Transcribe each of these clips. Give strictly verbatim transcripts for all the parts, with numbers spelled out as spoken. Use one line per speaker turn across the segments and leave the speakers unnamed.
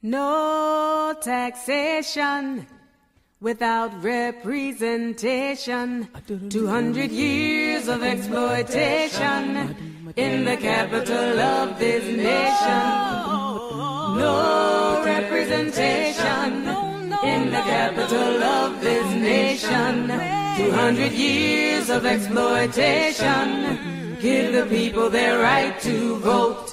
No taxation without representation. Two hundred years of exploitation in the capital of this nation. No representation in the capital of this nation. Two hundred years of exploitation. Give the people their right to vote.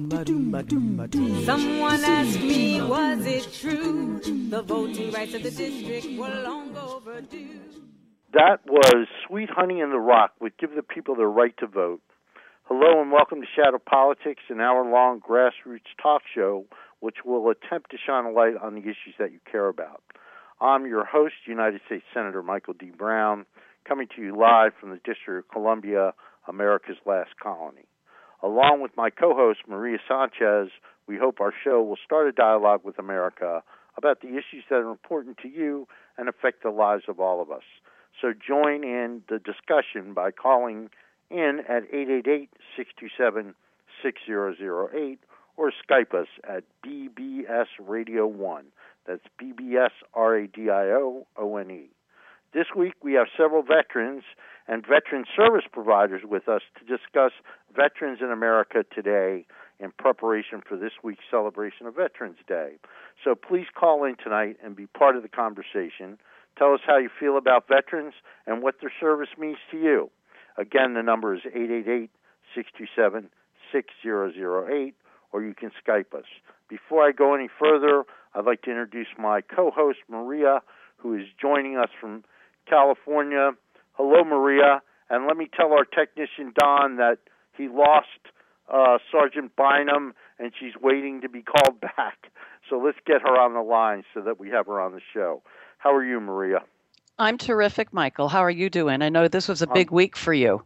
Someone asked me, was it true? The voting rights of the district were long overdue.
That was Sweet Honey in the Rock with Give the People their right to vote. Hello and welcome to Shadow Politics, an hour-long grassroots talk show which will attempt to shine a light on the issues that you care about. I'm your host, United States Senator Michael D. Brown, coming to you live from the District of Columbia, America's last colony. Along with my co-host, Maria Sanchez, we hope our show will start a dialogue with America about the issues that are important to you and affect the lives of all of us. So join in the discussion by calling in at eight eight eight, six two seven, six zero zero eight or Skype us at B B S Radio one. That's B B S R A D I O O N E. This week we have several veterans and veteran service providers with us to discuss Veterans in America today in preparation for this week's celebration of Veterans Day. So please call in tonight and be part of the conversation. Tell us how you feel about veterans and what their service means to you. Again, the number is eight eight eight, six two seven, six zero zero eight, or you can Skype us. Before I go any further, I'd like to introduce my co-host, Maria, who is joining us from California. Hello, Maria, and let me tell our technician, Don, that he lost uh, Sergeant Bynum, and she's waiting to be called back. So let's get her on the line so that we have her on the show. How are you, Maria?
I'm terrific, Michael. How are you doing? I know this was a big um, week for you.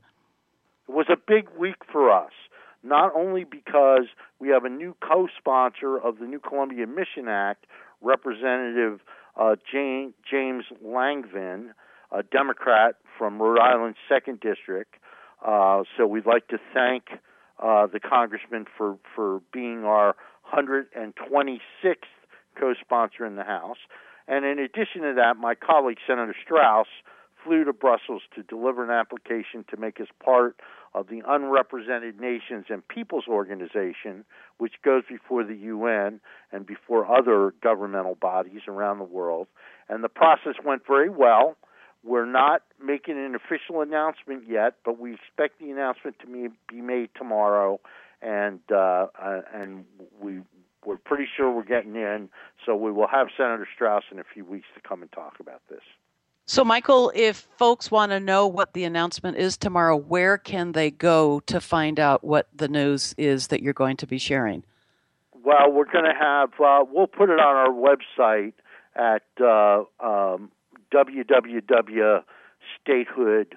It was a big week for us, not only because we have a new co-sponsor of the New Columbia Mission Act, Representative uh, Jane, James Langvin, a Democrat from Rhode Island's second District. Uh, so we'd like to thank uh, the congressman for, for being our one hundred twenty-sixth co-sponsor in the House. And in addition to that, my colleague, Senator Strauss, flew to Brussels to deliver an application to make us part of the Unrepresented Nations and Peoples Organization, which goes before the U N and before other governmental bodies around the world. And the process went very well. We're not making an official announcement yet, but we expect the announcement to be made tomorrow, and uh, uh, and we we're pretty sure we're getting in. So we will have Senator Strauss in a few weeks to come and talk about this.
So, Michael, if folks want to know what the announcement is tomorrow, where can they go to find out what the news is that you're going to be sharing?
Well, we're going to have uh, we'll put it on our website at uh, um, w w w dot statehood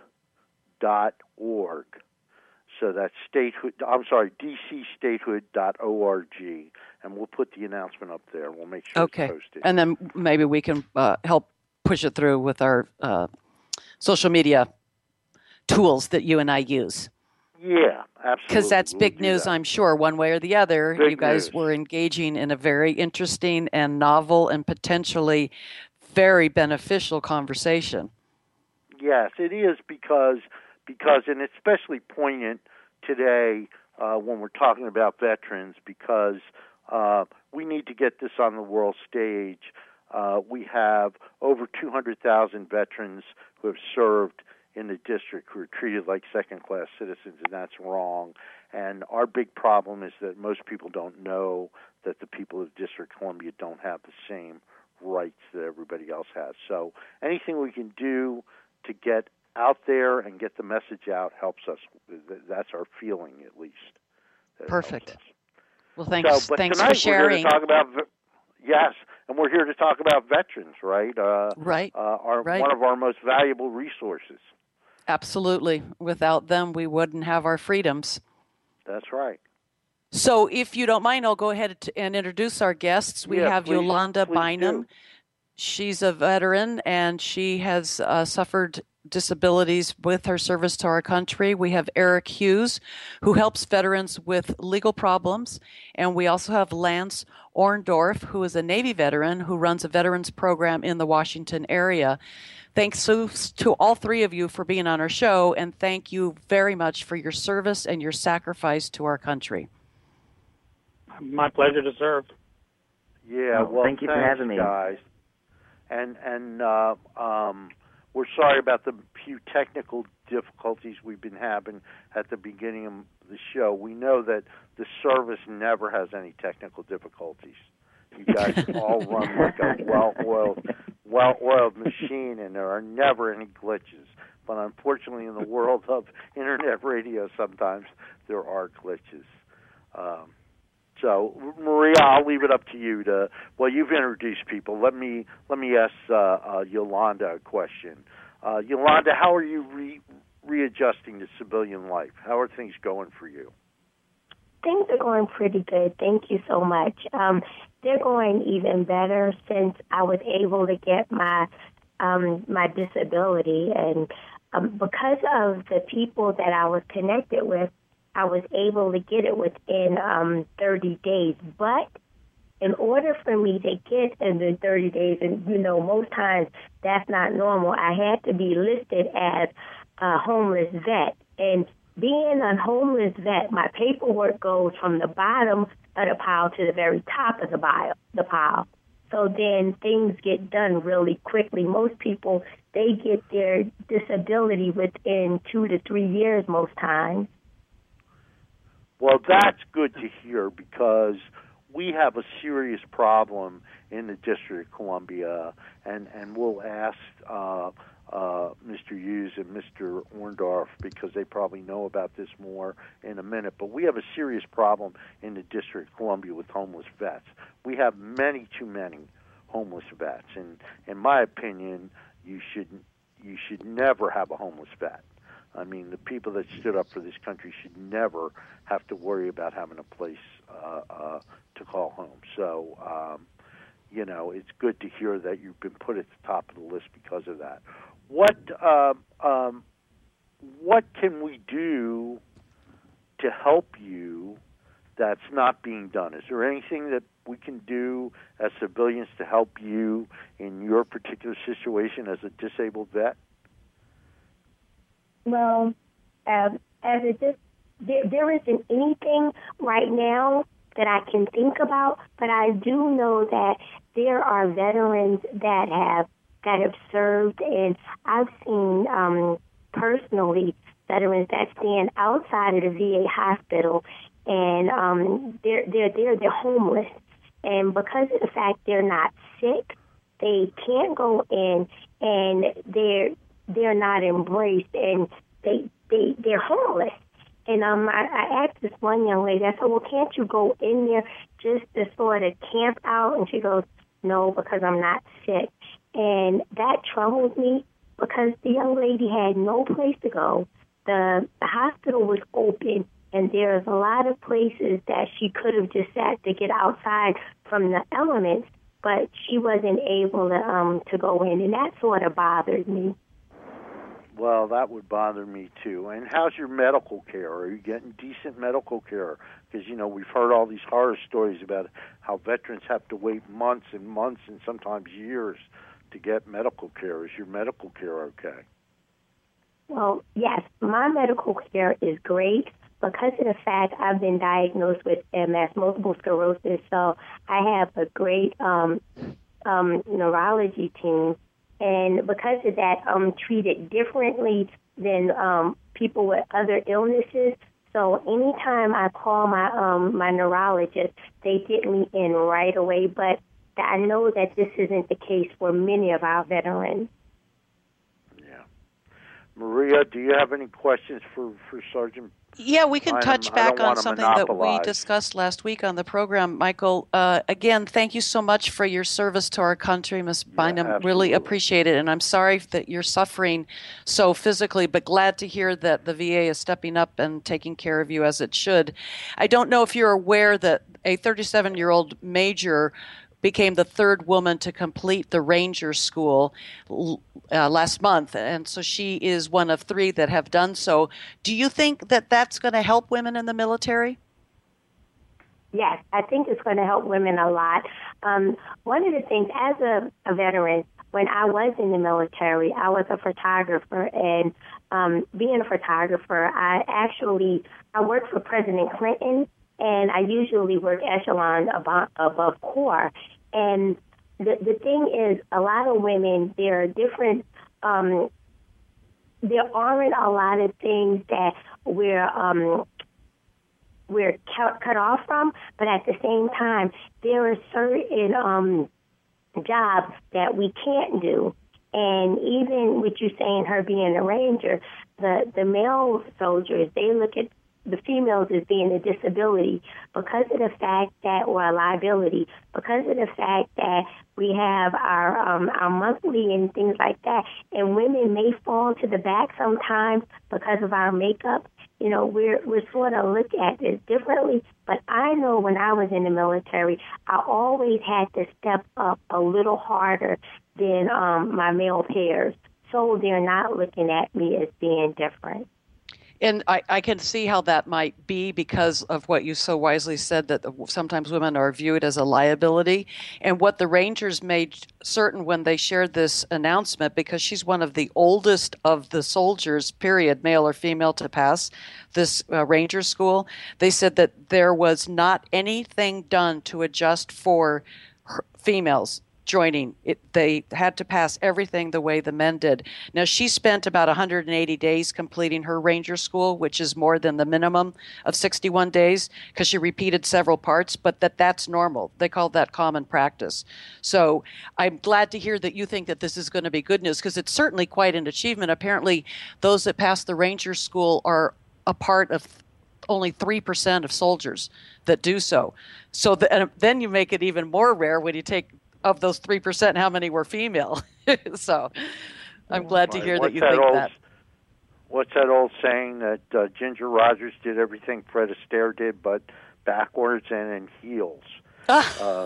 dot org. So that's statehood. I'm sorry, d c statehood dot org, and we'll put the announcement up there. We'll make sure
okay.
it's posted.
And then maybe we can uh, help push it through with our uh, social media tools that you and I use.
Yeah, absolutely.
Because that's big
we'll
news,
that.
I'm sure, one way or the other.
Big
you guys
news.
were engaging in a very interesting and novel and potentially very beneficial conversation.
Yes, it is because, because and it's especially poignant today uh, when we're talking about veterans, because uh, we need to get this on the world stage. Uh, we have over two hundred thousand veterans who have served in the district who are treated like second-class citizens, and that's wrong. And our big problem is that most people don't know that the people of District of Columbia don't have the same rights that everybody else has. So anything we can do to get out there and get the message out helps us. That's our feeling, at least.
Perfect. Well, thanks,
so,
thanks
tonight
for sharing.
We're here to talk about, yes, and we're here to talk about veterans, right? Uh,
right.
Uh, our,
right.
One of our most valuable resources.
Absolutely. Without them, we wouldn't have our freedoms.
That's right.
So if you don't mind, I'll go ahead and introduce our guests. We
yeah,
have
please,
Yolanda
please
Bynum.
Do.
She's a veteran, and she has uh, suffered disabilities with her service to our country. We have Eric Hughes, who helps veterans with legal problems. And we also have Lance Orndorff, who is a Navy veteran who runs a veterans program in the Washington area. Thanks to, to all three of you for being on our show, and thank you very much for your service and your sacrifice to our country.
My pleasure to serve.
Yeah, well,
thank you for having me,
guys. And and uh, um, we're sorry about the few technical difficulties we've been having at the beginning of the show. We know that the service never has any technical difficulties. You guys all run like a well-oiled, well-oiled machine, and there are never any glitches. But unfortunately, in the world of internet radio, sometimes there are glitches. Um, so, Maria, I'll leave it up to you to. Well, you've introduced people. Let me let me ask uh, uh, Yolanda a question. Uh, Yolanda, how are you re- readjusting to civilian life? How are things going for you?
Things are going pretty good. Thank you so much. Um, they're going even better since I was able to get my um, my disability, and um, because of the people that I was connected with, I was able to get it within um, thirty days. But in order for me to get in the thirty days, and you know, most times that's not normal, I had to be listed as a homeless vet. And being a homeless vet, my paperwork goes from the bottom of the pile to the very top of the pile. The pile. So then things get done really quickly. Most people, they get their disability within two to three years most times.
Well, that's good to hear, because we have a serious problem in the District of Columbia, and, and we'll ask uh, uh, Mister Hughes and Mister Orndorff, because they probably know about this more in a minute. But we have a serious problem in the District of Columbia with homeless vets. We have many too many homeless vets, and in my opinion, you should you should never have a homeless vet. I mean, the people that stood up for this country should never have to worry about having a place uh, uh, to call home. So, um, you know, it's good to hear that you've been put at the top of the list because of that. What uh, um, what can we do to help you that's not being done? Is there anything that we can do as civilians to help you in your particular situation as a disabled vet?
Well, um, as it just, there, there isn't anything right now that I can think about, but I do know that there are veterans that have that have served, and I've seen um, personally veterans that stand outside of the V A hospital, and um, they're they're they're they're homeless, and because of the fact they're not sick, they can't go in, and they're they're not embraced, and they they they're homeless. And um, I, I asked this one young lady, I said, well, can't you go in there just to sort of camp out? And she goes, no, because I'm not sick. And that troubled me, because the young lady had no place to go. The, the hospital was open, and there's a lot of places that she could have just sat to get outside from the elements, but she wasn't able to um to go in, and that sort of bothered me.
Well, that would bother me too. And how's your medical care? Are you getting decent medical care? Because, you know, we've heard all these horror stories about how veterans have to wait months and months and sometimes years to get medical care. Is your medical care okay?
Well, yes, my medical care is great. Because of the fact I've been diagnosed with M S, multiple sclerosis, so I have a great um, um, neurology team. And because of that, I'm treated differently than um, people with other illnesses. So anytime I call my um, my neurologist, they get me in right away. But I know that this isn't the case for many of our veterans.
Yeah. Maria, do you have any questions for, for Sergeant?
Yeah, we can touch
I
back on
to
something that we
monopolize.
discussed last week on the program, Michael. Uh, again, thank you so much for your service to our country, Miz Bynum.
Yeah,
really appreciate it. And I'm sorry that you're suffering so physically, but glad to hear that the V A is stepping up and taking care of you as it should. I don't know if you're aware that a thirty-seven-year-old major became the third woman to complete the Ranger School uh, last month. And so she is one of three that have done so. Do you think that that's going to help women in the military?
Yes, I think it's going to help women a lot. Um, one of the things, as a, a veteran, when I was in the military, I was a photographer, and um, being a photographer, I actually I worked for President Clinton, and I usually work echelon above, above corps. And the the thing is, a lot of women, there are different. Um, there aren't a lot of things that we're um, we're cut, cut off from, but at the same time, there are certain um, jobs that we can't do. And even with you saying her being a ranger, the, the male soldiers, they look at the females as being a disability because of the fact that, or a liability, because of the fact that we have our um, our monthly and things like that. And women may fall to the back sometimes because of our makeup. You know, we're we're sort of looked at this differently. But I know when I was in the military, I always had to step up a little harder than um, my male peers, so they're not looking at me as being different.
And I, I can see how that might be because of what you so wisely said, that sometimes women are viewed as a liability. And what the Rangers made certain when they shared this announcement, because she's one of the oldest of the soldiers, period, male or female, to pass this uh, Ranger school, they said that there was not anything done to adjust for her, females joining it. They had to pass everything the way the men did. Now, she spent about one hundred eighty days completing her Ranger school, which is more than the minimum of sixty-one days, because she repeated several parts, but that that's normal. They call that common practice. So I'm glad to hear that you think that this is going to be good news, because it's certainly quite an achievement. Apparently, those that pass the Ranger school are a part of only three percent of soldiers that do so. So the, and then you make it even more rare when you take of those three percent, how many were female? So I'm glad to hear
what's
that you
that
think
old,
that.
What's that old saying that uh, Ginger Rogers did everything Fred Astaire did, but backwards and in heels? uh, so,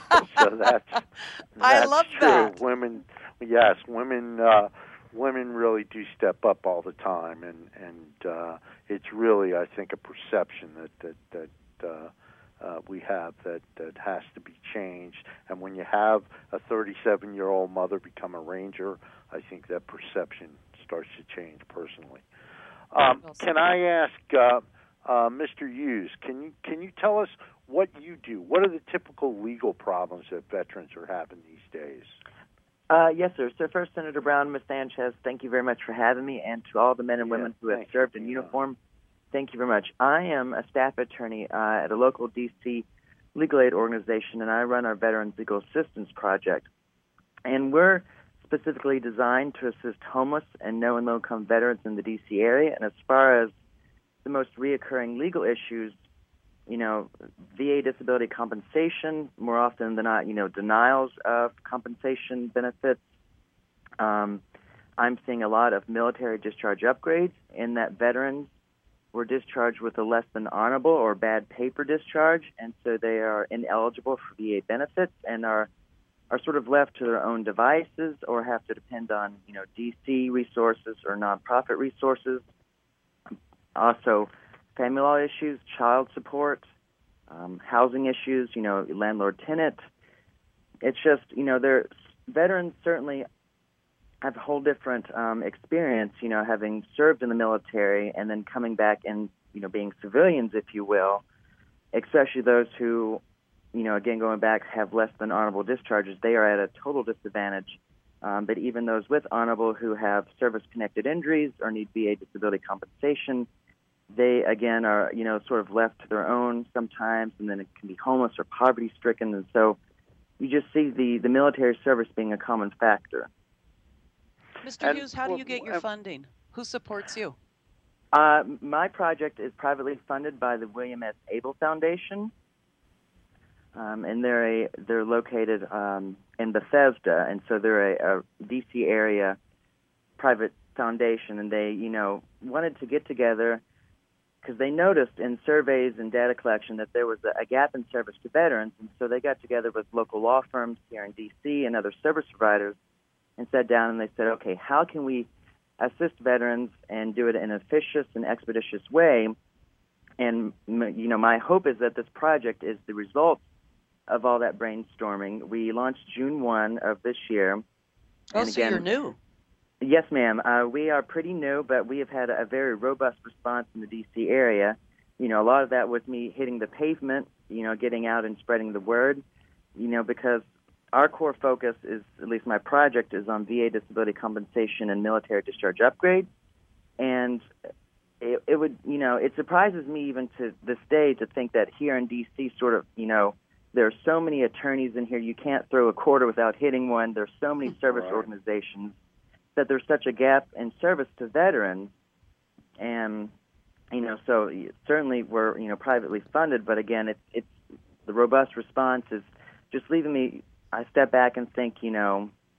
so that's, that's
I love
true.
that.
Women, yes, women, uh, women really do step up all the time, and and uh, it's really, I think, a perception that that that. Uh, Uh, we have that, that has to be changed. And when you have a thirty-seven-year-old mother become a Ranger, I think that perception starts to change personally. Um, can I ask uh, uh, Mister Hughes, can you can you tell us what you do? What are the typical legal problems that veterans are having these days?
Uh, yes, sir. So first, Senator Brown, Miz Sanchez, thank you very much for having me, and to all the men and
yeah,
women who have
you.
served in
yeah.
uniform, thank you very much. I am a staff attorney uh, at a local D C legal aid organization, and I run our Veterans Legal Assistance Project. And we're specifically designed to assist homeless and no and low-income veterans in the D C area. And as far as the most reoccurring legal issues, you know, V A disability compensation, more often than not, you know, denials of compensation benefits. Um, I'm seeing a lot of military discharge upgrades in that veterans were discharged with a less than honorable or bad paper discharge, and so they are ineligible for V A benefits and are are sort of left to their own devices or have to depend on, you know, D C resources or nonprofit resources. Also, family law issues, child support, um, housing issues, you know, landlord-tenant. It's just, you know, they're, veterans certainly have a whole different um, experience, you know, having served in the military and then coming back and, you know, being civilians, if you will, especially those who, you know, again, going back, have less than honorable discharges. They are at a total disadvantage. Um, but even those with honorable who have service-connected injuries or need V A disability compensation, they, again, are, you know, sort of left to their own sometimes, and then it can be homeless or poverty-stricken. And so you just see the, the military service being a common factor.
Mister
And,
Hughes, how do you get your
uh,
funding? Who supports you?
Uh, my project is privately funded by the William S. Abel Foundation, um, and they're a, they're located um, in Bethesda, and so they're a, a D C area private foundation, and they, you know, wanted to get together because they noticed in surveys and data collection that there was a, a gap in service to veterans, and so they got together with local law firms here in D C and other service providers and sat down and they said, okay, how can we assist veterans and do it in an efficient and expeditious way? And, you know, my hope is that this project is the result of all that brainstorming. We launched June first of this year.
Oh,
and
so
again,
you're new.
Yes, ma'am. Uh, we are pretty new, but we have had a very robust response in the D C area. You know, a lot of that was me hitting the pavement, you know, getting out and spreading the word, you know, because our core focus is, at least my project, is on V A disability compensation and military discharge upgrades. And it, it would, you know, it surprises me even to this day to think that here in D C sort of, you know, there are so many attorneys in here, you can't throw a quarter without hitting one. There's so many service
right.
organizations that there's such a gap in service to veterans. And, you know, so certainly we're, you know, privately funded, but again, it's, it's the robust response is just leaving me, I step back and think, you know,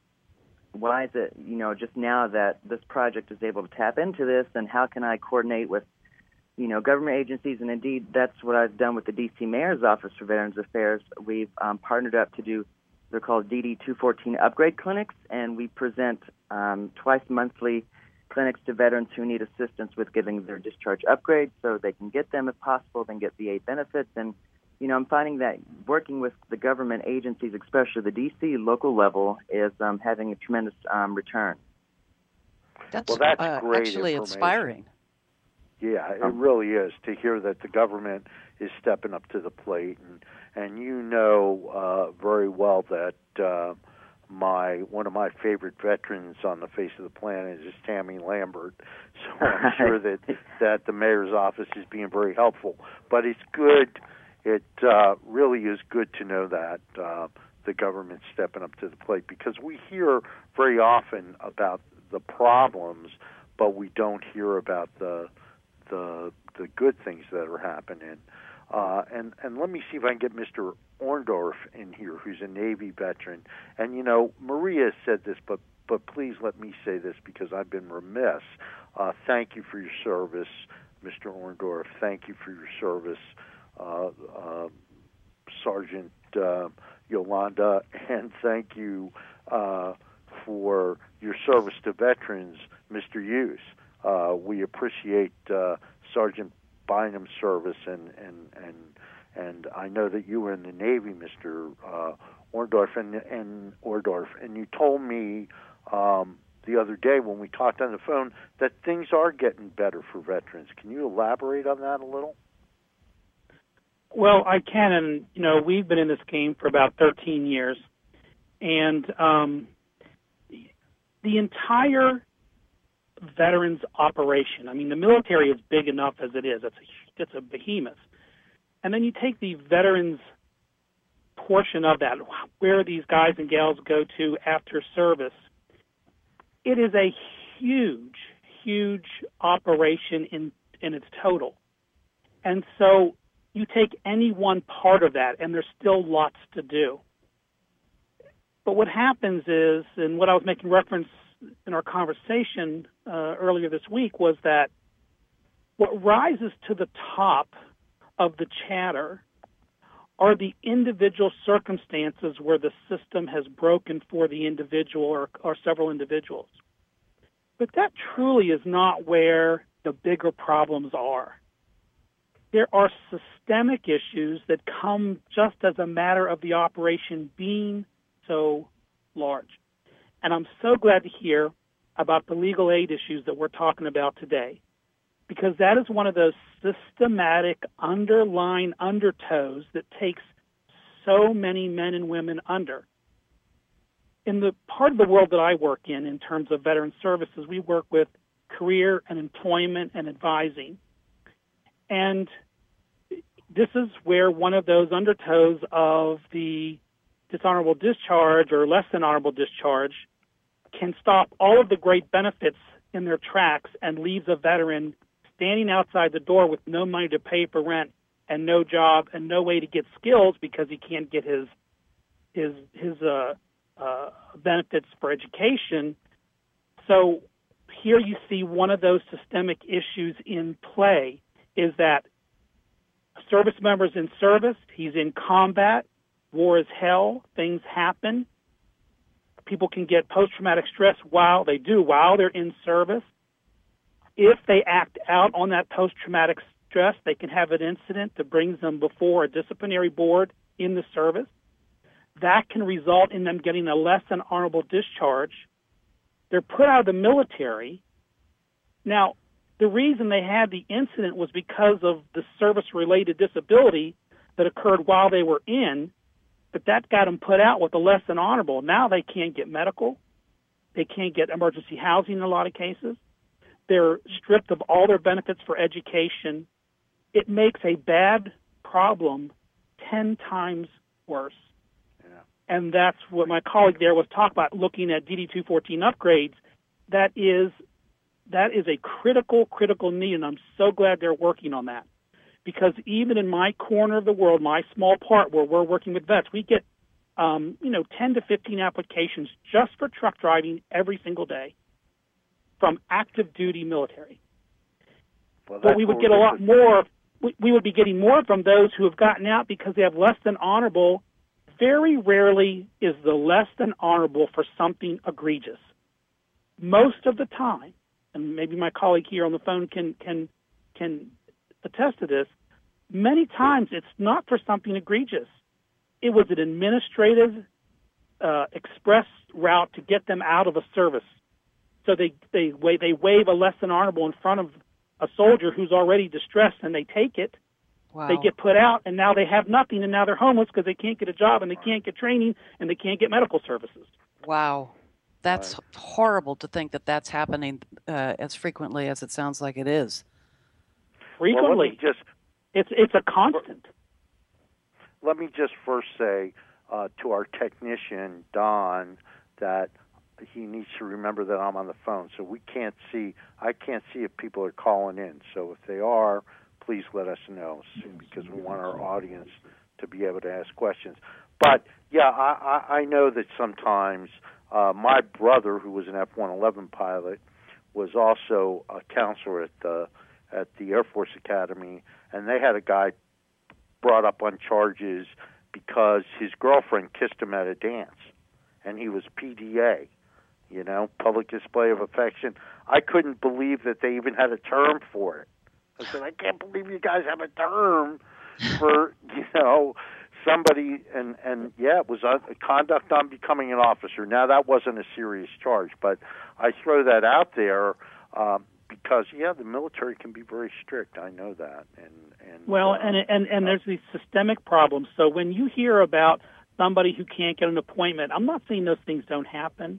why is it, you know, just now that this project is able to tap into this, and how can I coordinate with, you know, government agencies? And indeed, that's what I've done with the D C Mayor's Office for Veterans Affairs. We've um, partnered up to do, they're called D D two fourteen upgrade clinics, and we present um, twice monthly clinics to veterans who need assistance with getting their discharge upgrades so they can get them if possible, then get V A benefits. And, you know, I'm finding that working with the government agencies, especially the D C local level, is um, having a tremendous um, return.
That's,
well, that's
uh,
great
actually inspiring.
Yeah, it really is to hear that the government is stepping up to the plate, and and you know uh, very well that uh, my one of my favorite veterans on the face of the planet is Tammy Lambert. So I'm sure that that the mayor's office is being very helpful. But it's good. It uh, really is good to know that uh, the government's stepping up to the plate, because we hear very often about the problems, but we don't hear about the the the good things that are happening. Uh, and, and let me see if I can get Mister Orndorff in here, who's a Navy veteran. And, you know, Maria said this, but, but please let me say this because I've been remiss. Uh, thank you for your service, Mister Orndorff. Thank you for your service, uh, uh, Sergeant uh, Yolanda. And thank you uh, for your service to veterans, Mister Hughes. Uh, we appreciate uh, Sergeant Bynum's service, and, and and and I know that you were in the Navy, Mister Uh, Orndorff, and and Orndorff, and you told me um, the other day when we talked on the phone that things are getting better for veterans. Can you elaborate on that a little?
Well, I can, and you know, we've been in this game for about thirteen years, and um, the entire veterans operation. I mean, the military is big enough as it is. It's a, it's a behemoth. And then you take the veterans portion of that, where these guys and gals go to after service. It is a huge, huge operation in, in its total. And so you take any one part of that, and there's still lots to do. But what happens is, and what I was making reference in our conversation uh, earlier this week, was that what rises to the top of the chatter are the individual circumstances where the system has broken for the individual or, or several individuals. But that truly is not where the bigger problems are. There are systemic issues that come just as a matter of the operation being so large. And I'm so glad to hear about the legal aid issues that we're talking about today, because that is one of those systematic underlying undertows that takes so many men and women under. In the part of the world that I work in, in terms of veteran services, we work with career and employment and advising. And this is where one of those undertows of the dishonorable discharge or less than honorable discharge can stop all of the great benefits in their tracks and leaves a veteran standing outside the door with no money to pay for rent and no job and no way to get skills because he can't get his his his uh, uh, benefits for education. So here you see one of those systemic issues in play. is that a service member's in service, he's in combat, war is hell, things happen. People can get post-traumatic stress while they do, while they're in service. If they act out on that post-traumatic stress, they can have an incident that brings them before a disciplinary board in the service. That can result in them getting a less than honorable discharge. They're put out of the military. Now, the reason they had the incident was because of the service-related disability that occurred while they were in, but that got them put out with a less than honorable. Now they can't get medical. They can't get emergency housing in a lot of cases. They're stripped of all their benefits for education. It makes a bad problem ten times worse. Yeah. And that's what my colleague there was talking about, looking at D D two fourteen upgrades. That is, that is a critical, critical need, and I'm so glad they're working on that. Because even in my corner of the world, my small part where we're working with vets, we get, um, you know, ten to fifteen applications just for truck driving every single day from active duty military.
Well,
but we would get a lot more. We, we would be getting more from those who have gotten out because they have less than honorable. Very rarely is the less than honorable for something egregious. Most of the time, and maybe my colleague here on the phone can can can attest to this, many times it's not for something egregious. It was an administrative uh, express route to get them out of a service. So they they they wave a less than honorable in front of a soldier who's already distressed, and they take it.
Wow.
They get put out, and now they have nothing, and now they're homeless because they can't get a job, and they can't get training, and they can't get medical services.
Wow. That's right. Horrible to think that that's happening uh, as frequently as it sounds like it is.
Well,
Frequently.
let me just,
it's, it's a constant.
Let me just first say uh, to our technician, Don, that he needs to remember that I'm on the phone, so we can't see, I can't see if people are calling in. So if they are, please let us know, because we want our audience to be able to ask questions. But, yeah, I, I, I know that sometimes uh, my brother, who was an F one eleven pilot, was also a counselor at the, at the Air Force Academy, and they had a guy brought up on charges because his girlfriend kissed him at a dance, and he was P D A. You know, public display of affection. I couldn't believe that they even had a term for it. I said, I can't believe you guys have a term for, you know, somebody, and, and yeah, it was a conduct on becoming an officer. Now, that wasn't a serious charge, but I throw that out there um, because, yeah, the military can be very strict. I know that. And, and
Well,
uh,
and, and, and there's these systemic problems. So when you hear about somebody who can't get an appointment, I'm not saying those things don't happen.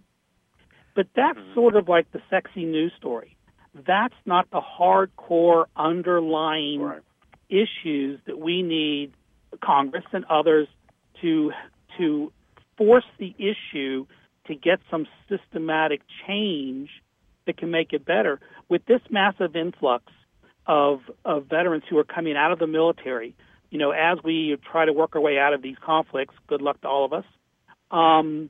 But that's mm-hmm. sort of like the sexy news story. That's not the hardcore underlying right. issues that we need Congress and others to to force the issue to get some systematic change that can make it better. With this massive influx of of veterans who are coming out of the military, you know, as we try to work our way out of these conflicts, good luck to all of us. Um,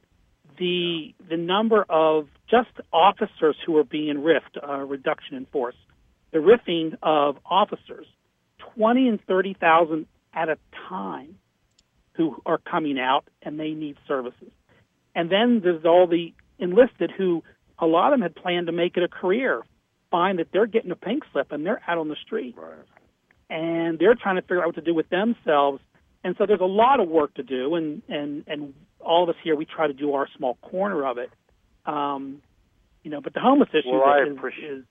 The the number of just officers who are being riffed, uh, reduction in force, the riffing of officers, twenty and thirty thousand at a time, who are coming out and they need services, and then there's all the enlisted who a lot of them had planned to make it a career, find that they're getting a pink slip and they're out on the street,
right.
and they're trying to figure out what to do with themselves, and so there's a lot of work to do, and and and. all of us here, we try to do our small corner of it. Um, you know, but the homeless issue
well, I
is,
appreciate,
is...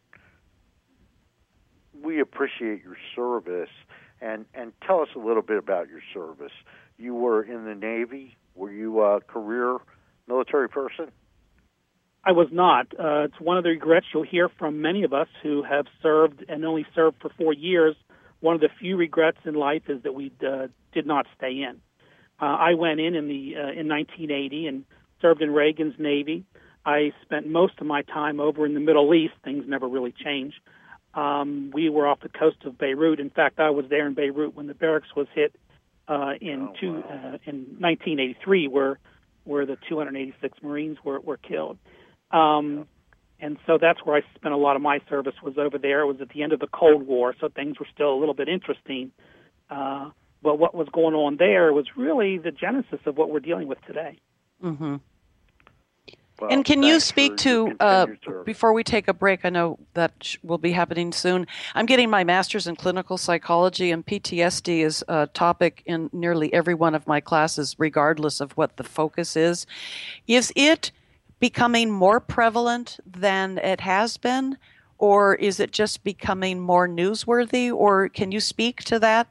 We appreciate your service, and, and tell us a little bit about your service. You were in the Navy. Were you a career military person?
I was not. Uh, it's one of the regrets you'll hear from many of us who have served and only served for four years. One of the few regrets in life is that we uh, did not stay in. Uh, I went in in the uh, in nineteen eighty and served in Reagan's Navy. I spent most of my time over in the Middle East. Things never really changed. Um, we were off the coast of Beirut. In fact, I was there in Beirut when the barracks was hit uh, in
oh,
two,
wow.
uh, in nineteen eighty-three, where where the two hundred eighty-six Marines were were killed. Um, And so that's where I spent a lot of my service, was over there. It was at the end of the Cold War, so things were still a little bit interesting. Uh, but what was going on there was really the genesis of what we're dealing with today.
Mm-hmm.
Well,
and can you
thanks
speak
for
to,
your
uh,
continued service.
before we take a break, I know that sh- will be happening soon, I'm getting my master's in clinical psychology, and P T S D is a topic in nearly every one of my classes, regardless of what the focus is. Is it becoming more prevalent than it has been, or is it just becoming more newsworthy, or can you speak to that?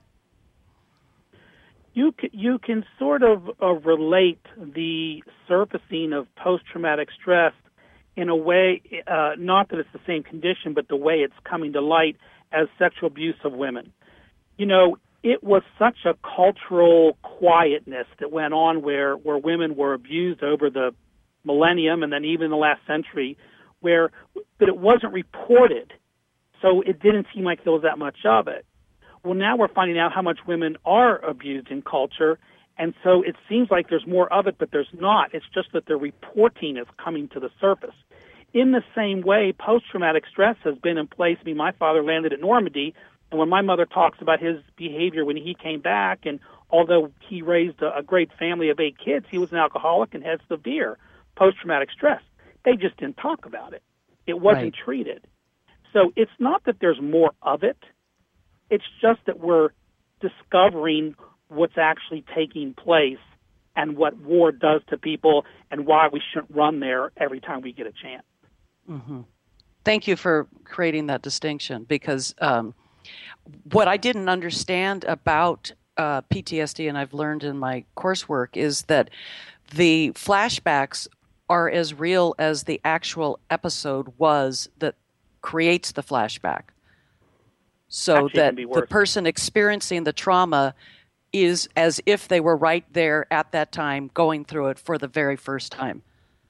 You can, you can sort of uh, relate the surfacing of post-traumatic stress in a way, uh, not that it's the same condition, but the way it's coming to light as sexual abuse of women. You know, it was such a cultural quietness that went on where, where women were abused over the millennium and then even in the last century, where but it wasn't reported, so it didn't seem like there was that much of it. Well, now we're finding out how much women are abused in culture, and so it seems like there's more of it, but there's not. It's just that the reporting is coming to the surface. In the same way, post-traumatic stress has been in place. I mean, my father landed at Normandy, and when my mother talks about his behavior when he came back, and although he raised a, a great family of eight kids, he was an alcoholic and had severe post-traumatic stress. They just didn't talk about it. It wasn't
Right.
treated. So it's not that there's more of it. It's just that we're discovering what's actually taking place and what war does to people and why we shouldn't run there every time we get a chance.
Mm-hmm. Thank you for creating that distinction, because um, what I didn't understand about uh, P T S D, and I've learned in my coursework, is that the flashbacks are as real as the actual episode was that creates the flashback. So
Actually, it
that
can be
the
worse.
person experiencing the trauma is as if they were right there at that time going through it for the very first time.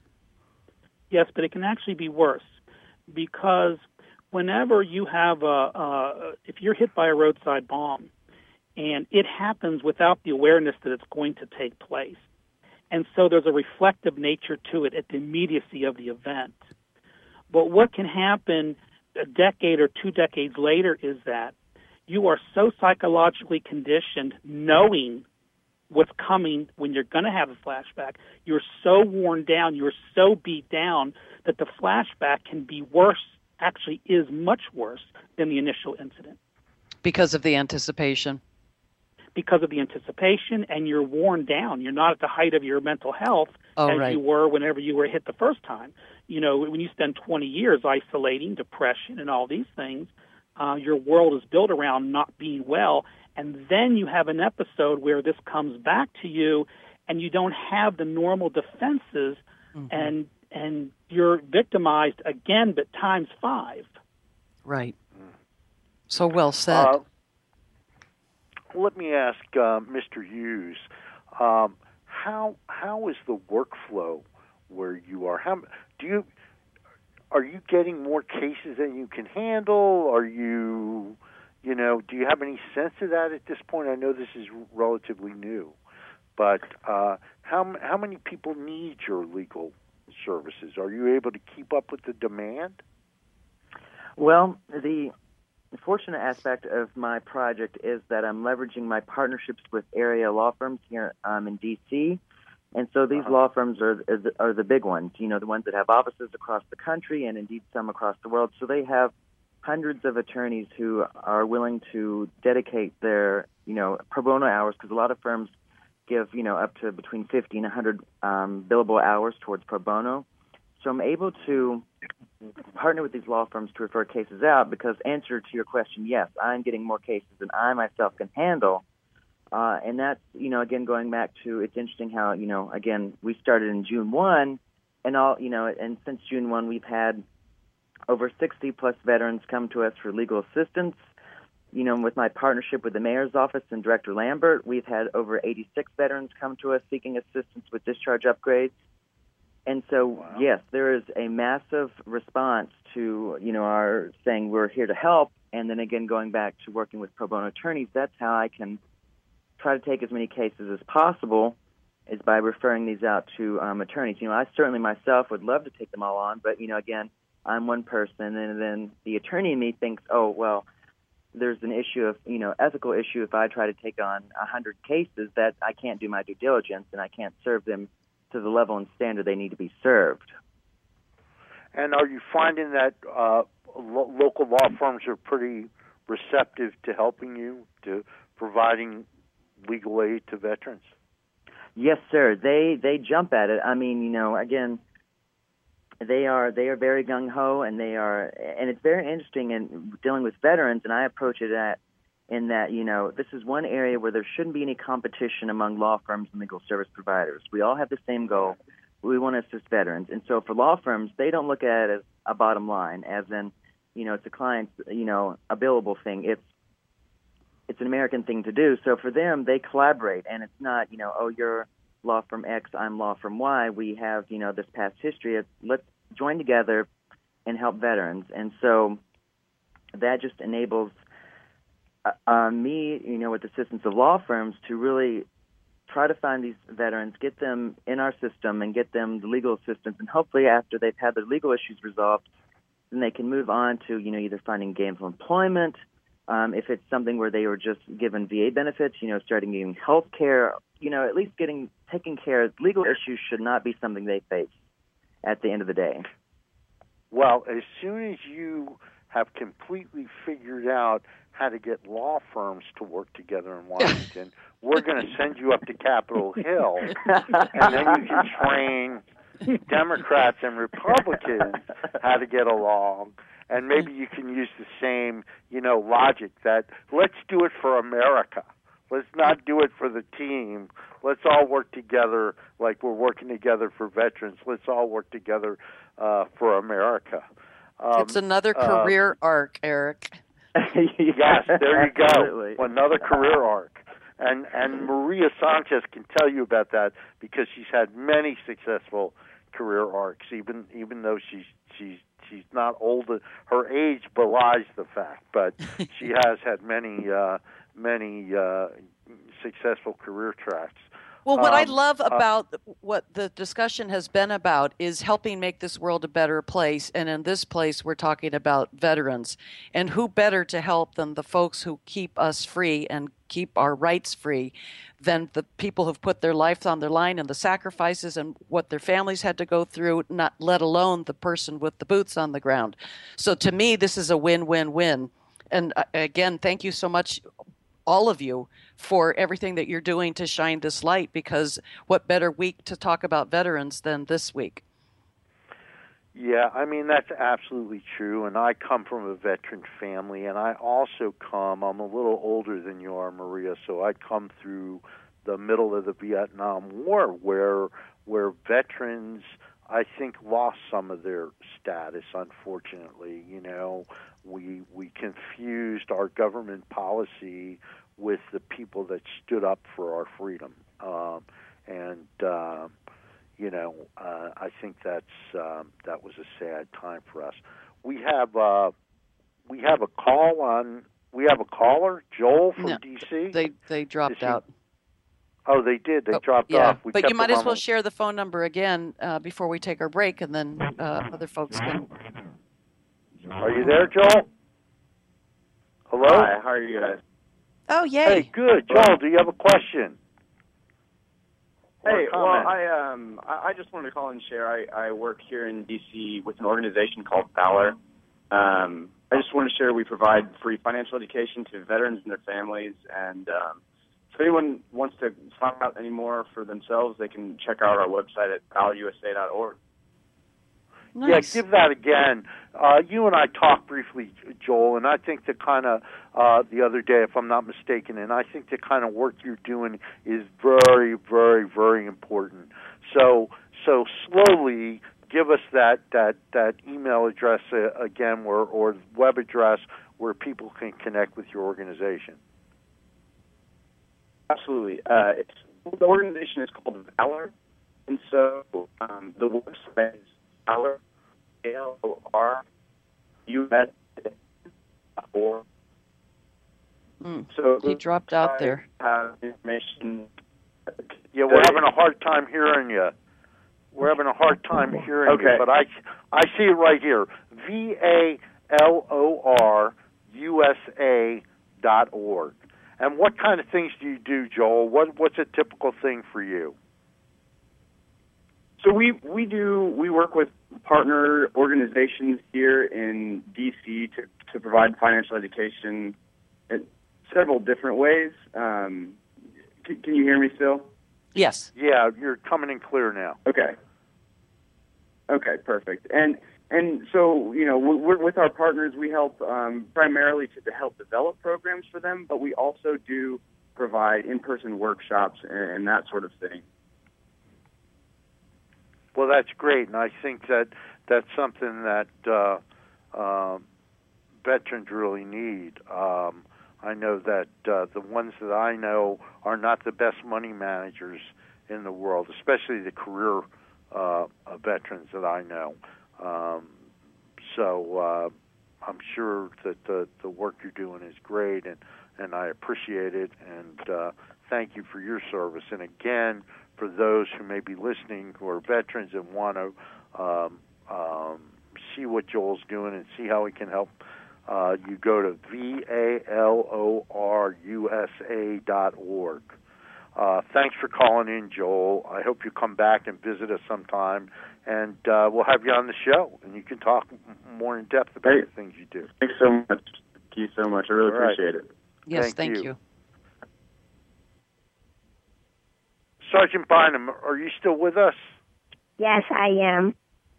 Yes, but it can actually be worse, because whenever you have a, uh, if you're hit by a roadside bomb, and it happens without the awareness that it's going to take place, and so there's a reflective nature to it at the immediacy of the event. But what can happen a decade or two decades later is that you are so psychologically conditioned, knowing what's coming when you're going to have a flashback. You're so worn down, you're so beat down that the flashback can be worse, actually is much worse than the initial incident.
Because of the anticipation.
Because of the anticipation, and you're worn down. You're not at the height of your mental health
Oh,
as
right.
you were whenever you were hit the first time. You know, when you spend twenty years isolating, depression, and all these things, uh, your world is built around not being well, and then you have an episode where this comes back to you, and you don't have the normal defenses,
Mm-hmm.
and and you're victimized again, but times five.
Right. So well said.
Uh, let me ask uh, Mister Hughes, um, how how is the workflow where you are? How do you are you getting more cases than you can handle? Are you, you know, do you have any sense of that at this point? I know this is relatively new, but uh, how how many people need your legal services? Are you able to keep up with the demand?
Well, the fortunate aspect of my project is that I'm leveraging my partnerships with area law firms here um, in D C, and so these
Uh-huh.
law firms are, are, the, are the big ones, you know, the ones that have offices across the country and indeed some across the world. So they have hundreds of attorneys who are willing to dedicate their, you know, pro bono hours, because a lot of firms give, you know, up to between fifty and one hundred um, billable hours towards pro bono. So I'm able to partner with these law firms to refer cases out, because answer to your question, yes, I'm getting more cases than I myself can handle. Uh, and that's, you know, again, going back to, it's interesting how, you know, again, we started in June first, and all, you know, and since June first, we've had over sixty plus veterans come to us for legal assistance. You know, with my partnership with the mayor's office and Director Lambert, we've had over eighty-six veterans come to us seeking assistance with discharge upgrades. And so,
Wow.
yes, there is a massive response to, you know, our saying we're here to help. And then again, going back to working with pro bono attorneys, that's how I can try to take as many cases as possible, is by referring these out to um, attorneys. You know, I certainly myself would love to take them all on, but, you know, again, I'm one person, and then the attorney in me thinks, oh, well, there's an issue of, you know, ethical issue if I try to take on a hundred cases that I can't do my due diligence and I can't serve them to the level and standard they need to be served.
And are you finding that uh, lo- local law firms are pretty receptive to helping you, to providing legal aid to veterans?
Yes, sir. They they jump at it. I mean, you know, again, they are they are very gung ho, and they are, and it's very interesting in dealing with veterans. And I approach it at in that, you know, this is one area where there shouldn't be any competition among law firms and legal service providers. We all have the same goal. We want to assist veterans, and so for law firms, they don't look at it as a bottom line, as in, you know, it's a client, you know, a billable thing. It's it's an American thing to do. So for them, they collaborate, and it's not, you know, oh, you're law firm X, I'm law firm Y. We have, you know, this past history. It's, let's join together and help veterans. And so that just enables uh, uh, me, you know, with the assistance of law firms, to really try to find these veterans, get them in our system, and get them the legal assistance. And hopefully after they've had their legal issues resolved, then they can move on to, you know, either finding gainful employment, um, if it's something where they were just given V A benefits, you know, starting getting health care, you know, at least getting taken care of. Legal issues should not be something they face at the end of the day.
Well, as soon as you have completely figured out how to get law firms to work together in Washington, we're going to send you up to Capitol Hill, and then you can train Democrats and Republicans how to get along, and maybe you can use the same, you know, logic that let's do it for America. Let's not do it for the team. Let's all work together like we're working together for veterans. Let's all work together uh, for America. Um,
it's another
uh,
career arc, Eric.
Yes, there you go.
Absolutely.
Another career arc. And and Maria Sanchez can tell you about that because she's had many successful career arcs, even even though she's she's she's not old. Her age belies the fact, but she has had many uh, many uh, successful career tracks.
Well, what
um,
I love
uh,
about what the discussion has been about is helping make this world a better place. And in this place, we're talking about veterans. And who better to help than the folks who keep us free and keep our rights free than the people who've put their lives on their line and the sacrifices and what their families had to go through, not let alone the person with the boots on the ground. So to me, this is a win-win-win. And uh, again, thank you so much, all of you, for everything that you're doing to shine this light, because what better week to talk about veterans than this week?
Yeah, I mean, that's absolutely true, and I come from a veteran family, and I also come, I'm a little older than you are, Maria, so I come through the middle of the Vietnam War, where where veterans, I think, lost some of their status, unfortunately. You know, we we confused our government policy with the people that stood up for our freedom. Um, and, uh, you know, uh, I think that's um, that was a sad time for us. We have uh, we have a call on. We have a caller, Joel from
No,
D C.
They they dropped out.
Oh, they did. They
oh,
dropped
yeah.
off. We
but
kept
you might
them
as
on
well
the-
share the phone number again uh, before we take our break, and then uh, other folks can.
Are you there, Joel? Hello?
Hi, how are you guys?
Oh, yay.
Hey, good. Joel, do you have a question? Or
Hey,
a
well,
comment?
I um, I, I just wanted to call and share. I, I work here in D C with an organization called Valor. Um, I just want to share we provide free financial education to veterans and their families. And um, if anyone wants to find out any more for themselves, they can check out our website at valor u s a dot org.
Nice.
Yeah, give that again. Uh, you and I talked briefly, Joel, and I think the kind of, uh, the other day, if I'm not mistaken, and I think the kind of work you're doing is very, very, very important. So, so slowly give us that, that, that email address uh, again, or, or web address where people can connect with your organization.
Absolutely. Uh, it's, the organization is called Valor, and so um, the website is Valor, A L O R U S dot org.
Mm.
So
He dropped out there.
Have information.
Yeah, we're having a hard time hearing you. we're having a hard time hearing
Okay.
you, but I, I see it right here. V A L O R U S A dot org. And what kind of things do you do, Joel? What What's a typical thing for you?
So we we do we work with partner organizations here in D C to to provide financial education in several different ways. Um, can, can you hear me still?
Yes.
Yeah, you're coming in clear now.
Okay. Okay, perfect. And and so you know, we're, with our partners, we help um, primarily to, to help develop programs for them, but we also do provide in-person workshops and, and that sort of thing.
Well, that's great, and I think that that's something that uh, uh, veterans really need. Um, I know that uh, the ones that I know are not the best money managers in the world, especially the career uh, veterans that I know. Um, so uh, I'm sure that the, the work you're doing is great, and, and I appreciate it, and uh, thank you for your service. And again, for those who may be listening who are veterans and want to um, um, see what Joel's doing and see how he can help, uh, you go to V A L O R U S A dot org. Uh, thanks for calling in, Joel. I hope you come back and visit us sometime, and uh, we'll have you on the show, and you can talk more in depth about
Hey,
the things you do.
Thanks so much. Thank you so much. I really
All right.
appreciate it.
Yes,
Thank
thank
you.
you.
Sergeant Bynum, are you still with us?
Yes, I am.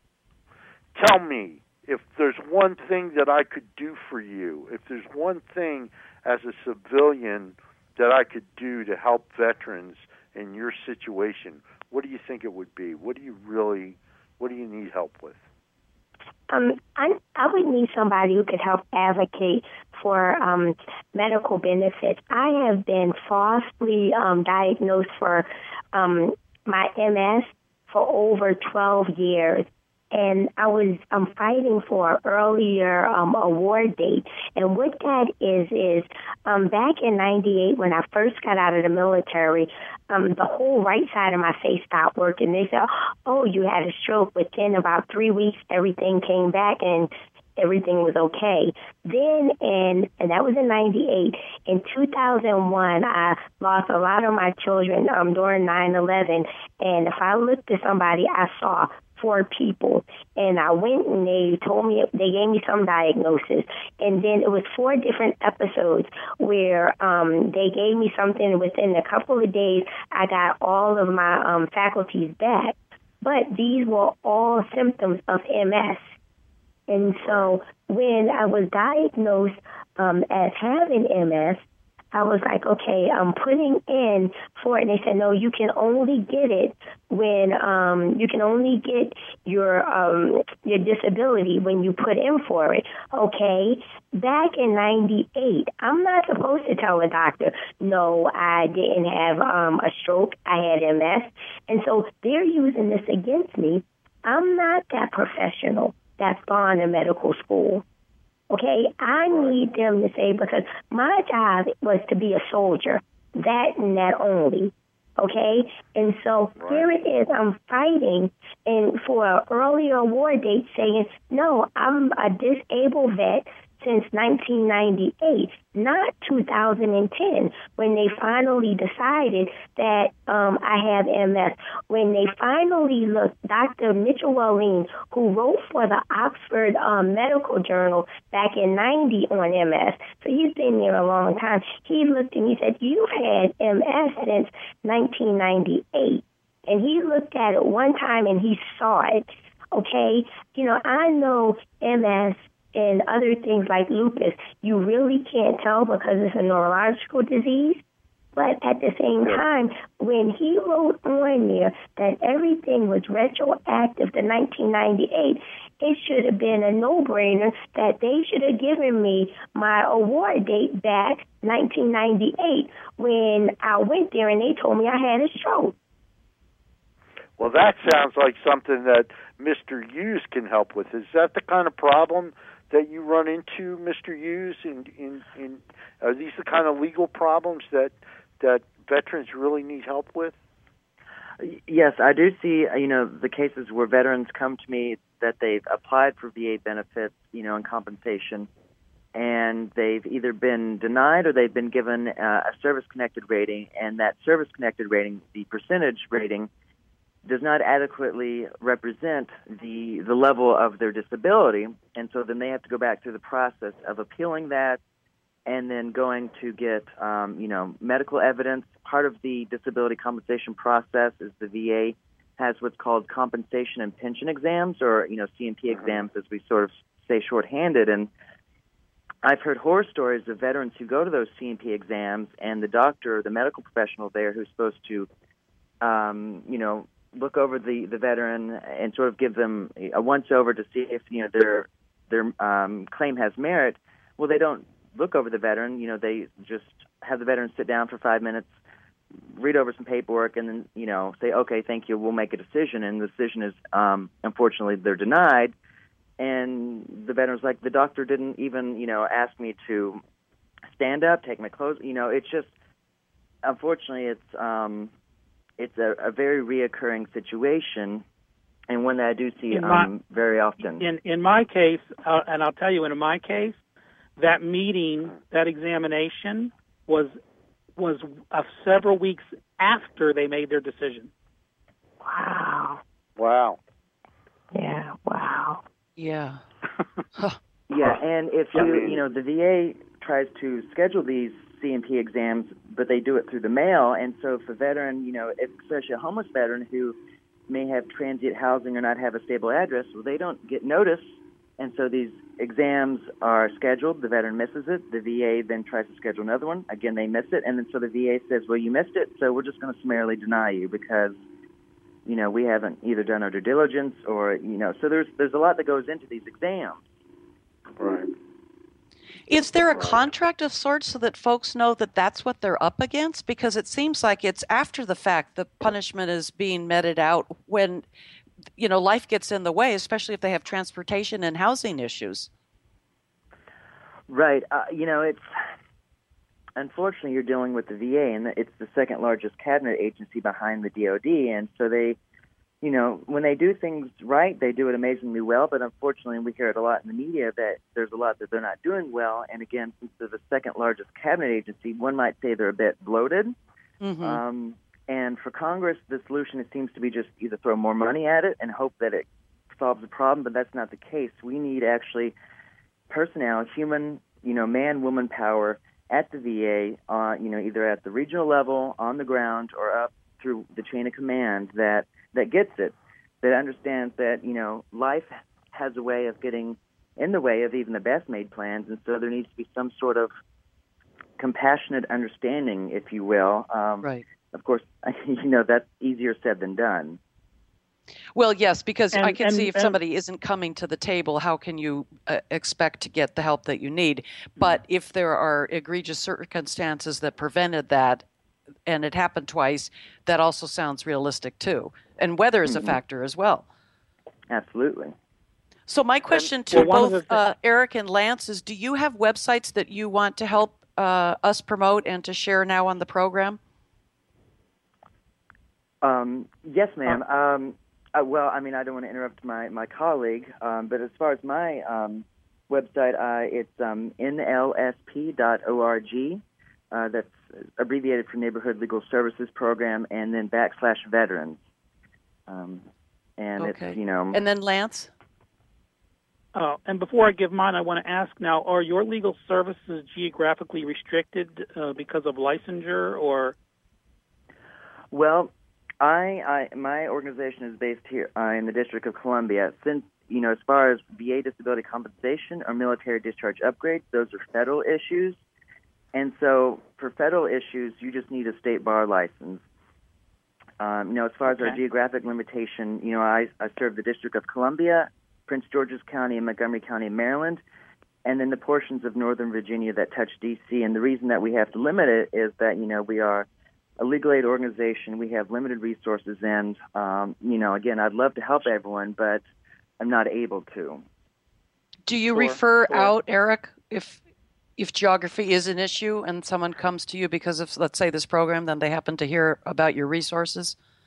Tell me, if there's one thing that I could do for you, if there's one thing as a civilian that I could do to help veterans in your situation, what do you think it would be? What do you really, what do you need help with?
Um, I, I would need somebody who could help advocate for um, medical benefits. I have been falsely um, diagnosed for um, my M S for over twelve years. And I was um, fighting for an earlier um, award date. And what that is, is um, back in ninety-eight, when I first got out of the military, um, the whole right side of my face stopped working. They said, oh, you had a stroke. Within about three weeks, everything came back and everything was okay. Then, in, and that was in ninety-eight, in two thousand one, I lost a lot of my children um, during nine eleven. And if I looked at somebody, I saw four people, and I went and they told me, they gave me some diagnosis, and then it was four different episodes where um, they gave me something, and within a couple of days, I got all of my um, faculties back, but these were all symptoms of M S. And so when I was diagnosed um, as having M S, I was like, okay, I'm putting in for it. And they said, no, you can only get it when um, you can only get your um, your disability when you put in for it. Okay, back in ninety-eight, I'm not supposed to tell a doctor, no, I didn't have um, a stroke, I had M S. And so they're using this against me. I'm not that professional that's gone to medical school. Okay, I need them to say, because my job was to be a soldier, that and that only. Okay, and so
right.
Here it is. I'm fighting and for an earlier award date, saying, no, I'm a disabled vet since nineteen ninety-eight, not two thousand ten, when they finally decided that um, I have M S. When they finally looked, Doctor Mitchell Wallin, who wrote for the Oxford um, Medical Journal back in ninety on M S, so he's been there a long time, he looked and he said, you've had M S since nineteen ninety-eight. And he looked at it one time and he saw it. Okay, you know, I know M S and other things like lupus, you really can't tell because it's a neurological disease. But at the same time, when he wrote on there that everything was retroactive to nineteen ninety-eight, it should have been a no-brainer that they should have given me my award date back nineteen ninety-eight when I went there and they told me I had a stroke.
Well, that sounds like something that Mister Hughes can help with. Is that the kind of problem that you run into, Mister Hughes? In, in, in, are these the kind of legal problems that that veterans really need help with?
Yes, I do see, you know, the cases where veterans come to me that they've applied for V A benefits, you know, and compensation, and they've either been denied or they've been given uh, a service-connected rating, and that service-connected rating, the percentage rating, does not adequately represent the the level of their disability, and so then they have to go back through the process of appealing that, and then going to get, um, you know, medical evidence. Part of the disability compensation process is the V A has what's called compensation and pension exams, or, you know, C and P exams, as we sort of say shorthanded. And I've heard horror stories of veterans who go to those C and P exams, and the doctor, the medical professional there who's supposed to, um, you know, look over the, the veteran and sort of give them a once-over to see if, you know, their their um, claim has merit. Well, they don't look over the veteran. You know, they just have the veteran sit down for five minutes, read over some paperwork, and then, you know, say, okay, thank you, we'll make a decision. And the decision is, um, unfortunately, they're denied. And the veteran's like, the doctor didn't even, you know, ask me to stand up, take my clothes. You know, it's just, unfortunately, it's um, it's a, a very reoccurring situation, and one that I do see
my,
um, very often.
In in my case, uh, and I'll tell you, in my case, that meeting, that examination was was uh, several weeks after they made their decision.
Wow.
Wow.
Yeah, wow.
Yeah.
Yeah, and if you, you know, the V A tries to schedule these C and P exams, but they do it through the mail, and so if a veteran, you know, especially a homeless veteran who may have transient housing or not have a stable address, well, they don't get notice, and so these exams are scheduled, the veteran misses it, the V A then tries to schedule another one, again, they miss it, and then so the V A says, well, you missed it, so we're just going to summarily deny you because, you know, we haven't either done our due diligence or, you know, so there's there's a lot that goes into these exams.
Right.
Is there a contract of sorts so that folks know that that's what they're up against? Because it seems like it's after the fact the punishment is being meted out when, you know, life gets in the way, especially if they have transportation and housing issues.
Right. Uh, you know, it's unfortunately you're dealing with the V A, and it's the second largest cabinet agency behind the D O D, and so they, you know, when they do things right, they do it amazingly well, but unfortunately we hear it a lot in the media that there's a lot that they're not doing well, and again, since they're the second largest cabinet agency, one might say they're a bit bloated. Mm-hmm. Um, and for Congress, the solution it seems to be just either throw more money at it and hope that it solves the problem, but that's not the case. We need actually personnel, human, you know, man, woman power at the V A, uh, you know, either at the regional level, on the ground, or up through the chain of command that that gets it, that understands that, you know, life has a way of getting in the way of even the best made plans, and so there needs to be some sort of compassionate understanding, if you will. Um,
right.
Of course, you know, that's easier said than done.
Well, yes, because
and,
I can
and,
see if
and,
somebody isn't coming to the table, how can you uh, expect to get the help that you need? But if there are egregious circumstances that prevented that, and it happened twice, that also sounds realistic too. And weather is a factor as well.
Absolutely.
So my question
and,
to
well,
both uh, Eric and Lance is, do you have websites that you want to help uh, us promote and to share now on the program?
Um, yes, ma'am. Um, uh, well, I mean, I don't want to interrupt my, my colleague, um, but as far as my um, website, uh, it's um, N L S P dot org. Uh, that's abbreviated for Neighborhood Legal Services Program, and then backslash veterans. Um, and
okay.
it's, you know.
And then Lance?
Uh, and before I give mine, I want to ask now, are your legal services geographically restricted uh, because of licensure or?
Well, I, I my organization is based here uh, in the District of Columbia. Since, you know, as far as V A disability compensation or military discharge upgrades, those are federal issues. And so for federal issues, you just need a state bar license. Um, you know, as far
okay.
as our geographic limitation, you know, I, I serve the District of Columbia, Prince George's County, and Montgomery County in Maryland, and then the portions of Northern Virginia that touch D C. And the reason that we have to limit it is that, you know, we are a legal aid organization. We have limited resources, and, um, you know, again, I'd love to help everyone, but I'm not able to.
Do you
Sure,
refer
sure.
out, Eric, if if geography is an issue and someone comes to you because of, let's say, this program, then they happen to hear about your resources?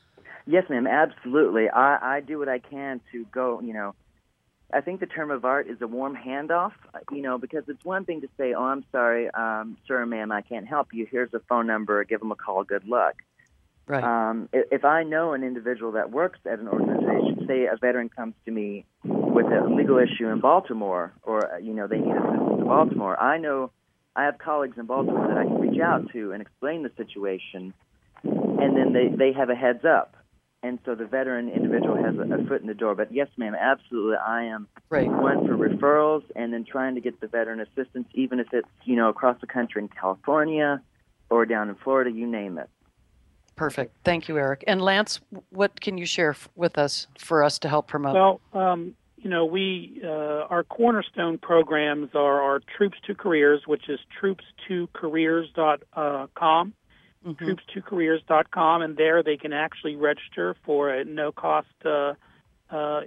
Yes, ma'am, absolutely. I, I do what I can to go, you know, I think the term of art is a warm handoff, you know, because it's one thing to say, oh, I'm sorry, um, sir, ma'am, I can't help you. Here's a phone number. Give them a call. Good luck.
Right.
Um, if I know an individual that works at an organization, say a veteran comes to me with a legal issue in Baltimore, or, you know, they need assistance in Baltimore, I know I have colleagues in Baltimore that I can reach out to and explain the situation, and then they, they have a heads up. And so the veteran individual has a, a foot in the door. But yes, ma'am, absolutely, I am
right.
one for referrals and then trying to get the veteran assistance, even if it's, you know, across the country in California or down in Florida, you name it.
Perfect. Thank you, Eric. And Lance, what can you share f- with us for us to help promote?
Well, um, you know, we uh, our cornerstone programs are our Troops to Careers, which is troops to careers dot com. Mm-hmm. troops to careers dot com, and there they can actually register for a no-cost uh, uh,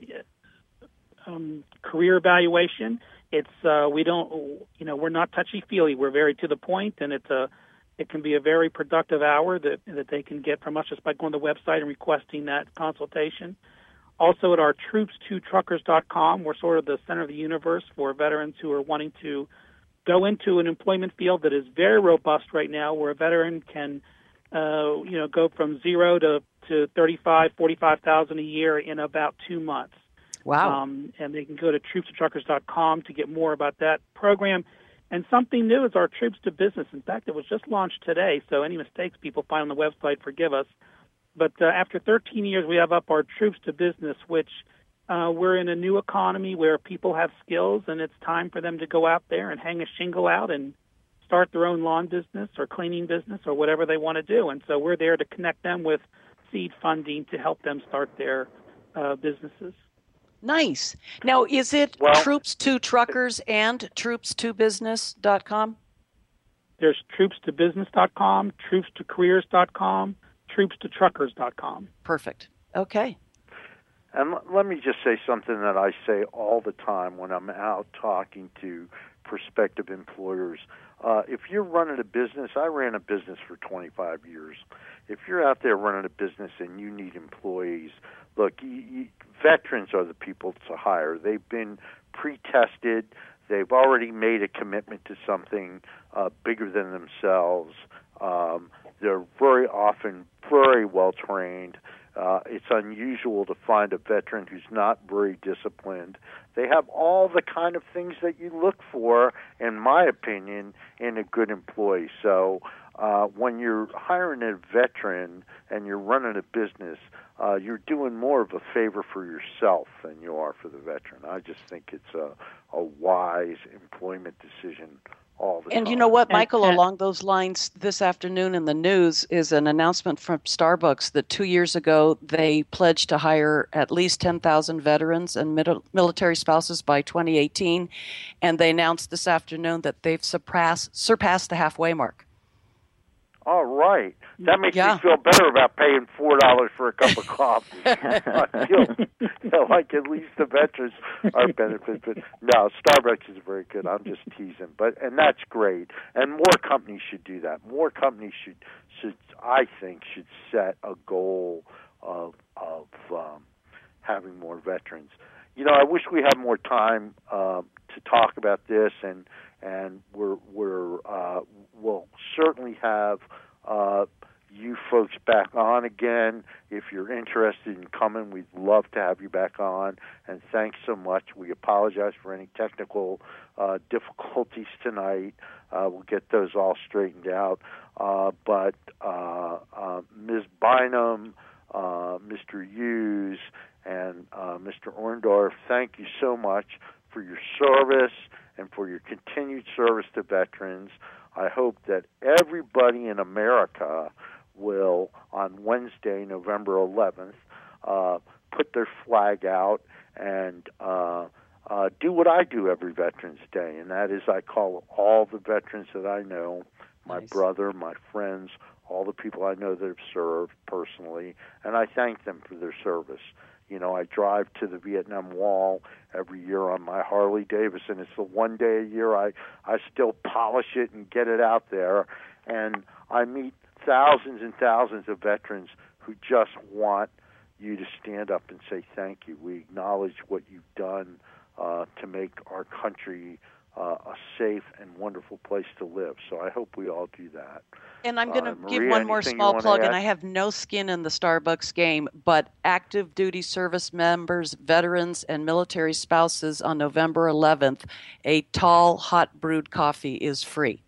um, career evaluation. It's uh, we don't, you know, we're not touchy-feely. We're very to the point, and it's a it can be a very productive hour that that they can get from us just by going to the website and requesting that consultation. Also, at our troops to truckers dot com, we're sort of the center of the universe for veterans who are wanting to go into an employment field that is very robust right now, where a veteran can, uh, you know, go from zero to, to thirty-five, forty-five thousand a year in about two months.
Wow.
Um, and they can go to troops to truckers dot com to get more about that program. And something new is our Troops to Business. In fact, it was just launched today, so any mistakes people find on the website, forgive us. But uh, after thirteen years, we have up our Troops to Business, which Uh, we're in a new economy where people have skills, and it's time for them to go out there and hang a shingle out and start their own lawn business or cleaning business or whatever they want to do. And so we're there to connect them with seed funding to help them start their uh, businesses.
Nice. Now, is it
well,
Troops to Truckers and troops to business dot com?
There's troops to business dot com, troops to careers dot com, troops to truckers dot com.
Perfect. Okay.
And l- let me just say something that I say all the time when I'm out talking to prospective employers. Uh, if you're running a business, I ran a business for twenty-five years. If you're out there running a business and you need employees, look, you, you, veterans are the people to hire. They've been pre-tested. They've already made a commitment to something uh, bigger than themselves. Um, they're very often very well trained. Uh, it's unusual to find a veteran who's not very disciplined. They have all the kind of things that you look for, in my opinion, in a good employee. So uh, when you're hiring a veteran and you're running a business, uh, you're doing more of a favor for yourself than you are for the veteran. I just think it's a, a wise employment decision all the
and
time.
You know what, Michael,
and, and,
along those lines, this afternoon in the news is an announcement from Starbucks that two years ago they pledged to hire at least ten thousand veterans and mil- military spouses by twenty eighteen, and they announced this afternoon that they've surpassed, surpassed the halfway mark.
All right. That makes
yeah.
me feel better about paying four dollars for a cup of coffee. I feel, feel like at least the veterans are benefited. But no, Starbucks is very good. I'm just teasing, but and that's great. And more companies should do that. More companies should, should I think, should set a goal of of um, having more veterans. You know, I wish we had more time uh, to talk about this, and and we're we're uh, we'll certainly have uh, you folks back on again. If you're interested in coming, we'd love to have you back on. And thanks so much. We apologize for any technical uh, difficulties tonight. Uh, we'll get those all straightened out. Uh, but uh, uh, Miz Bynum, uh, Mister Hughes, and uh, Mister Orndorff, thank you so much for your service and for your continued service to veterans. I hope that everybody in America will, on Wednesday, November eleventh, uh, put their flag out and uh, uh, do what I do every Veterans Day, and that is I call all the veterans that I know, my
nice.
brother, my friends, all the people I know that have served personally, and I thank them for their service. You know, I drive to the Vietnam Wall every year on my Harley Davidson. It's the one day a year I, I still polish it and get it out there. And I meet thousands and thousands of veterans who just want you to stand up and say thank you. We acknowledge what you've done uh, to make our country uh, a safe and wonderful place to live. So I hope we all do that.
And I'm going to
uh,
give
Maria,
one more small plug, and I
add?
have no skin in the Starbucks game, but active duty service members, veterans, and military spouses on November eleventh, a tall, hot brewed coffee is free.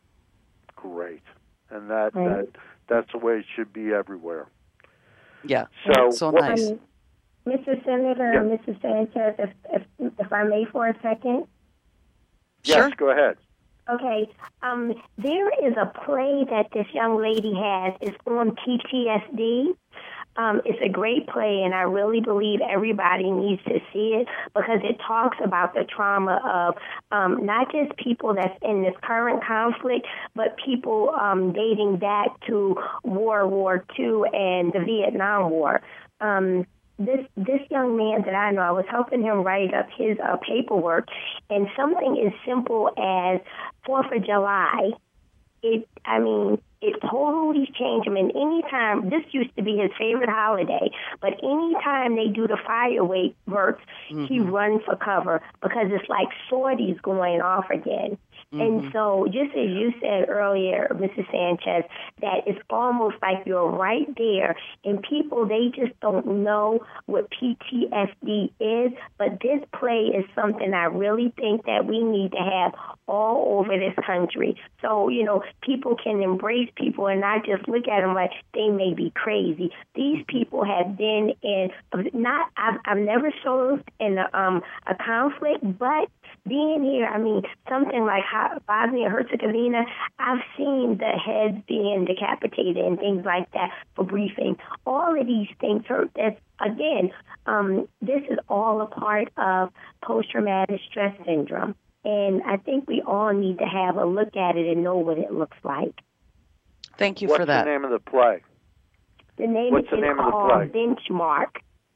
Great. And that,
Right.
that that's the way it should be everywhere.
Yeah,
So,
so
what,
nice.
Um, Mister Senator
Yeah.
and Missus Sanchez, if, if, if I may for a second.
yes,
Sure.
go ahead.
Okay, um, there is a play that this young lady has. It's on P T S D. Um, it's a great play, and I really believe everybody needs to see it because it talks about the trauma of um, not just people that's in this current conflict, but people um, dating back to World War Two and the Vietnam War. Um, This this young man that I know, I was helping him write up his uh, paperwork, and something as simple as Fourth of July, it I mean, it totally changed him. And anytime, this used to be his favorite holiday, but anytime they do the fireworks, mm-hmm. he runs for cover because it's like sorties going off again. Mm-hmm. And so, just as you said earlier, Missus Sanchez, that it's almost like you're right there, and people, they just don't know what P T S D is, but this play is something I really think that we need to have all over this country. So, you know, people can embrace people and not just look at them like they may be crazy. These people have been in, not, I've, I've never served in a, um, a conflict, but being here, I mean, something like Bosnia Herzegovina, I've seen the heads being decapitated and things like that for briefing. All of these things hurt. That's, again, um, this is all a part of post-traumatic stress syndrome. And I think we all need to have a look at it and know what it looks like.
Thank you
What's
for that.
What's the name of the play?
The name
What's
is
the name
called
of the play?
Benchmark.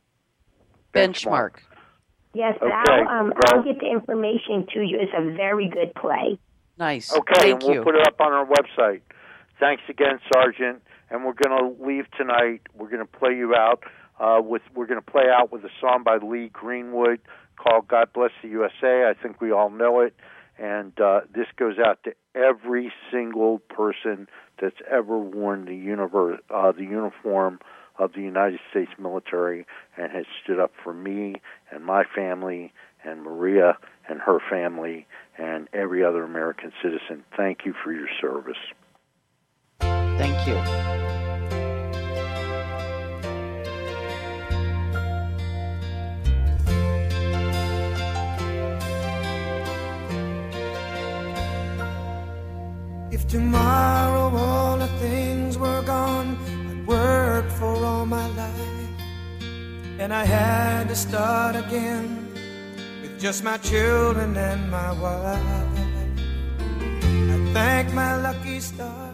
Benchmark.
Yes,
okay.
I'll, um,
well,
I'll get the information to you. It's a very good play.
Nice.
Okay,
Thank
and we'll
you.
put it up on our website. Thanks again, Sergeant. And we're going to leave tonight. We're going to play you out uh, with. We're going to play out with a song by Lee Greenwood called "God Bless the U S A." I think we all know it, and uh, this goes out to every single person that's ever worn the universe, uh, the uniform of the United States military and has stood up for me and my family and Maria and her family and every other American citizen. Thank you for your service.
Thank you.
If tomorrow all the things were gone I'd worked for all my life, and I had to start again with just my children and my wife, I thank my lucky stars